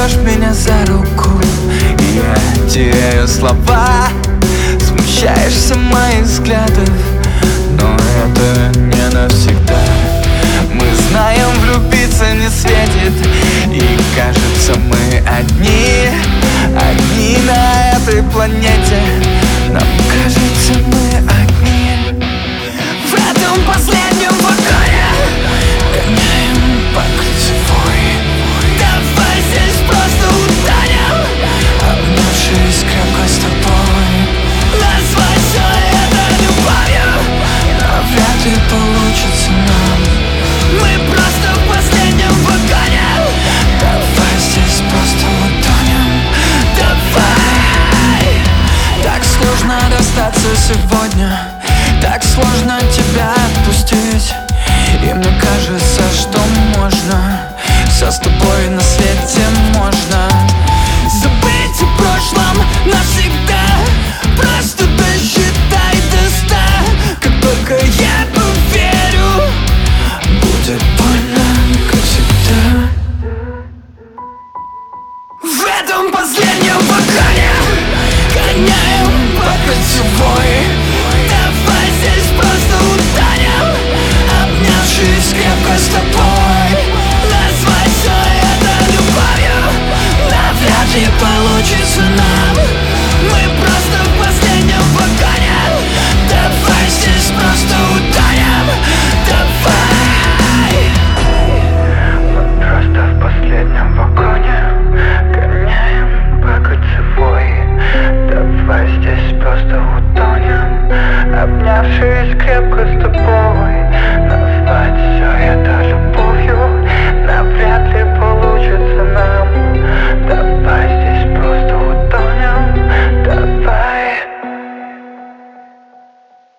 берешь меня за руку, и я теряю слова. Смущаешься моих взглядов, но это не навсегда. Мы знаем, влюбиться не светит, и кажется, мы одни на этой планете. Нам кажется, мы одни в этом последнем вагоне. Гоняем по кольцевой. Давай здесь просто утонем, обнявшись крепко с тобой. Назвать все это любовью, но вряд ли получится нам. Мы просто в последнем вагоне. Давай здесь просто утонем. Давай. Так сложно расстаться сегодня, так сложно тебя отпустить. И мне кажется, что можно все с тобой на свете можно. Забыть о прошлом навсегда, просто досчитай до 100. Как только я поверю, будет больно, как всегда. В этом последнем вагоне гоняем по кольцевой. Давай здесь просто утонем, обнявшись крепко с тобой. Назвать все это любовью, но вряд ли получится нам. Мы просто в последнем вагоне. Давай здесь просто утонем. Давай. Мы просто в последнем вагоне гоняем по кольцевой. Давай здесь просто утонем, обнявшись крепко с тобой.